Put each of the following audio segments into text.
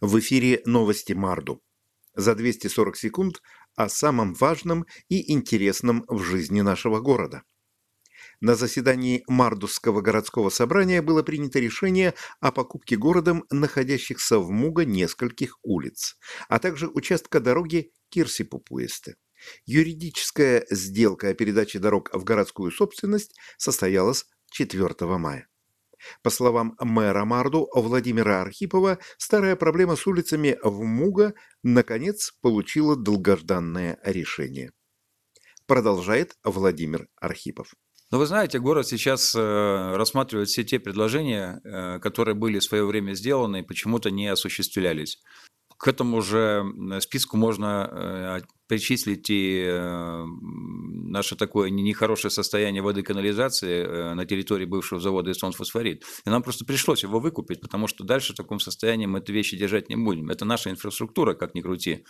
В эфире новости Марду. За 240 секунд о самом важном и интересном в жизни нашего города. На заседании Мардусского городского собрания было принято решение о покупке городом находящихся в Муга нескольких улиц, а также участка дороги Кирси-Пупуэсте. Юридическая сделка о передаче дорог в городскую собственность состоялась 4 мая. По словам мэра Марду Владимира Архипова, старая проблема с улицами в Муга наконец получила долгожданное решение. Продолжает Владимир Архипов. Ну, вы знаете, город сейчас рассматривает все те предложения, которые были в свое время сделаны и почему-то не осуществлялись. К этому же списку можно причислить и наше такое нехорошее состояние воды и канализации на территории бывшего завода «Эстонфосфорит». И нам просто пришлось его выкупить, потому что дальше в таком состоянии мы эти вещи держать не будем. Это наша инфраструктура, как ни крути.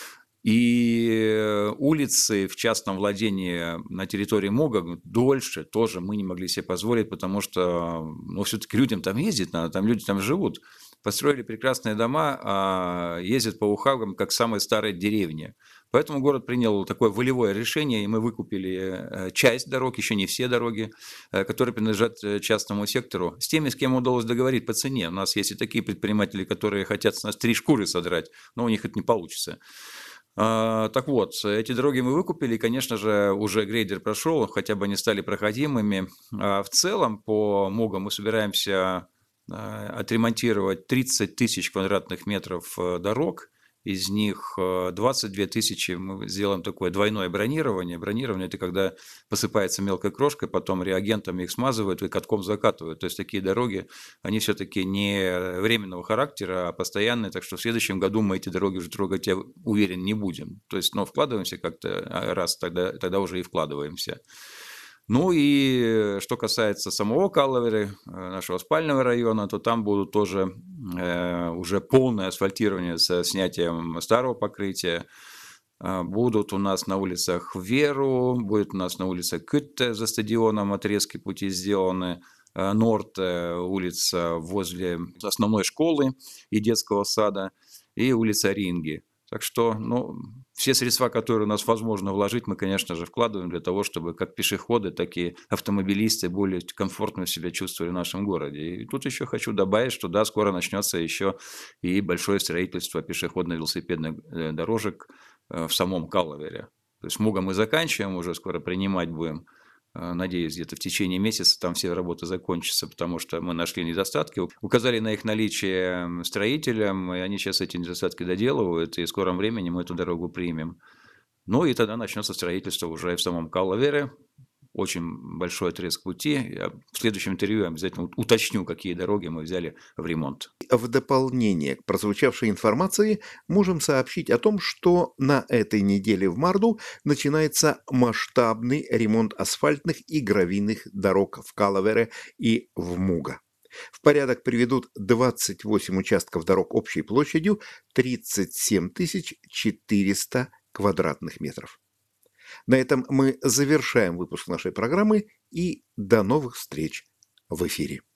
И улицы в частном владении на территории Муга дольше тоже мы не могли себе позволить, потому что все-таки людям там ездить надо, там люди там живут. Построили прекрасные дома, а ездят по ухабам, как самые старые деревни. Поэтому город принял такое волевое решение, и мы выкупили часть дорог, еще не все дороги, которые принадлежат частному сектору, с теми, с кем удалось договорить по цене. У нас есть и такие предприниматели, которые хотят с нас 3 шкуры содрать, но у них это не получится. Так вот, эти дороги мы выкупили, и, конечно же, уже грейдер прошел, хотя бы они стали проходимыми. В целом по Мугам мы собираемся отремонтировать 30 тысяч квадратных метров дорог, из них 22 тысячи мы сделаем такое двойное бронирование. Бронирование – это когда посыпается мелкой крошкой, потом реагентами их смазывают и катком закатывают. То есть такие дороги, они все-таки не временного характера, а постоянные. Так что в следующем году мы эти дороги уже трогать, я уверен, не будем. То есть, вкладываемся как-то раз, тогда уже и вкладываемся. Ну и что касается самого Калаверы, нашего спального района, то там будут тоже уже полное асфальтирование со снятием старого покрытия. Будут у нас на улицах Веру, будет у нас на улице Кютте за стадионом отрезки пути сделаны. Норд, улица возле основной школы и детского сада, и улица Ринги. Так что, все средства, которые у нас возможно вложить, мы, конечно же, вкладываем для того, чтобы как пешеходы, так и автомобилисты более комфортно себя чувствовали в нашем городе. И тут еще хочу добавить, что да, скоро начнется еще и большое строительство пешеходно-велосипедных дорожек в самом Калавере. То есть Муга мы заканчиваем, уже скоро принимать будем. Надеюсь, где-то в течение месяца там все работы закончатся, потому что мы нашли недостатки, указали на их наличие строителям, и они сейчас эти недостатки доделывают, и в скором времени мы эту дорогу примем. Ну и тогда начнется строительство уже в самом Калавере. Очень большой отрезок пути. Я в следующем интервью обязательно уточню, какие дороги мы взяли в ремонт. В дополнение к прозвучавшей информации можем сообщить о том, что на этой неделе в Марду начинается масштабный ремонт асфальтных и гравийных дорог в Калавере и в Муга. В порядок приведут 28 участков дорог общей площадью 37 400 квадратных метров. На этом мы завершаем выпуск нашей программы и до новых встреч в эфире.